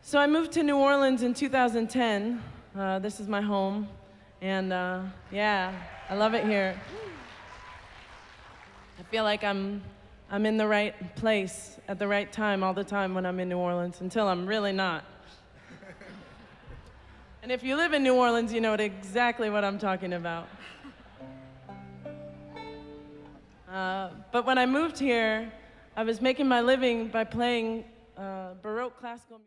So I moved to New Orleans in 2010. This is my home, and yeah, I love it here. I feel like I'm in the right place at the right time all the time when I'm in New Orleans, until I'm really not. And if you live in New Orleans, you know exactly what I'm talking about. But when I moved here, I was making my living by playing Baroque classical music.